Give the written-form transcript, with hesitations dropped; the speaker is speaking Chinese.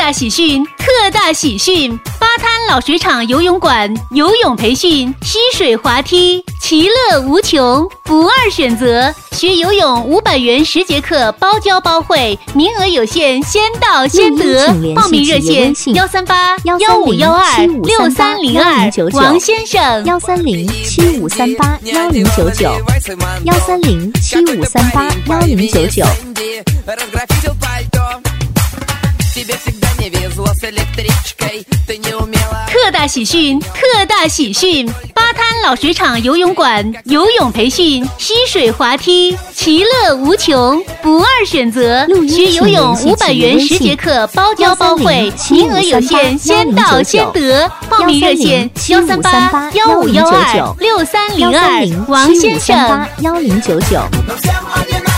大喜讯，特大喜讯！八滩老水厂游泳馆游泳培训、溪水滑梯，其乐无穷，不二选择。学游泳500元10节课，包教包会，名额有限，先到先得。报名热线138-1512-6302，王先生 130-7538-1099，130-7538-1099。 特大喜讯，特大喜讯！八滩老水厂游泳馆游泳培训、溪水滑梯，其乐无穷，不二选择。学游泳500元10节课，包教包会，名额有限，先到先得。报名热线138-1512-6302，王先生 130-7538-1099。